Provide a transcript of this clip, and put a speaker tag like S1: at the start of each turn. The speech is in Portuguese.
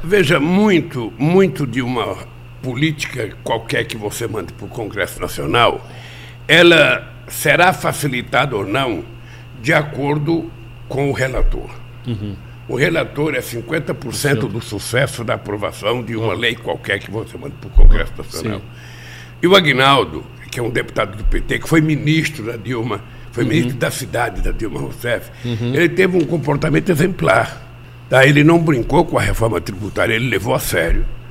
S1: Veja, muito de uma política qualquer que você mande para o Congresso Nacional, ela será facilitada ou não de acordo com o relator. O relator é 50% do sucesso da aprovação de uma lei qualquer que você manda para o Congresso Nacional. Sim. E o Aguinaldo, que é um deputado do PT, que foi ministro da Dilma, foi ministro da cidade da Dilma Rousseff, ele teve um comportamento exemplar. Tá? Ele não brincou com a reforma tributária, ele levou a sério.